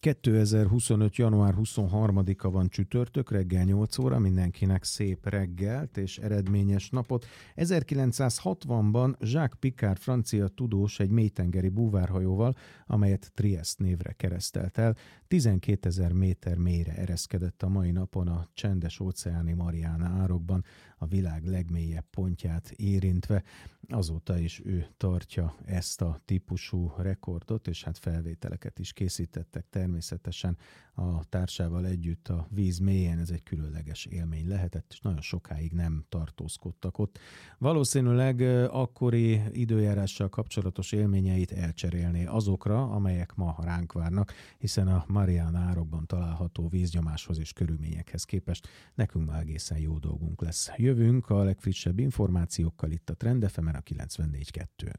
2025. január 23-a van csütörtök, reggel 8 óra, mindenkinek szép reggelt és eredményes napot. 1960-ban Jacques Piccard francia tudós egy mélytengeri búvárhajóval, amelyet Trieste névre keresztelt el, 12 000 méter mélyre ereszkedett a mai napon a csendes-óceáni Mariana-árokban, a világ legmélyebb pontját érintve. Azóta is ő tartja ezt a típusú rekordot, és hát felvételeket is készítettek természetesen a társával együtt a víz mélyén. Ez egy különleges élmény lehetett, és nagyon sokáig nem tartózkodtak ott. Valószínűleg akkori időjárással kapcsolatos élményeit elcserélné azokra, amelyek ma ránk várnak, hiszen a Mariana-árokban található víznyomáshoz és körülményekhez képest nekünk már egészen jó dolgunk lesz. Jövünk a legfrissebb információkkal itt a Trend FM-en a 94.2-n.